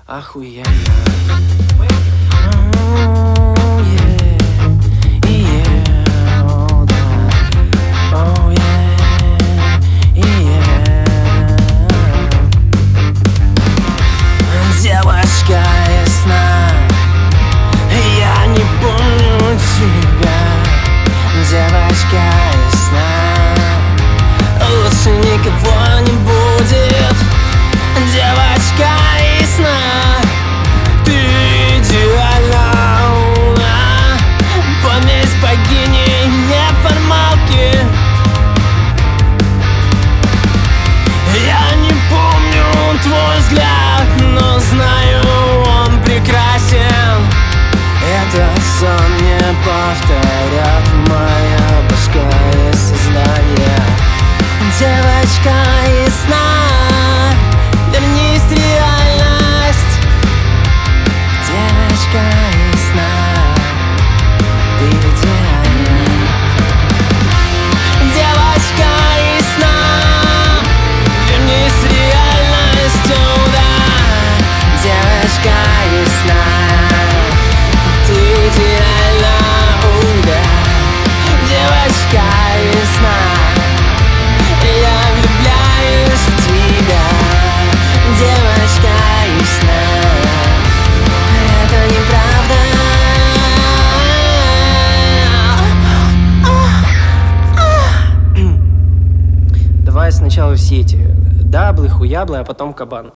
охуенно. Oh, yeah, yeah, oh, да. Oh, yeah, yeah. Девочка ясна, я не помню тебя. Девочка ясна, лучше никого не будет. Девочка ясна, ты идеальна, помесь богини неформалки. Я не помню твой взгляд, но знаю, он прекрасен. Этот сон не повторят моя башка и сознание. Девочка ясна, вернись в реальность. Девочка ясна, ты идеальна. Девочка ясна, вернись в реальность, oh, да. Девочка ясна, ты идеальна, oh, да. Девочка ясна, я влюбляюсь в тебя. Девочка ясна, это неправда. Давай сначала все эти даблы, хуяблы, а потом кабан.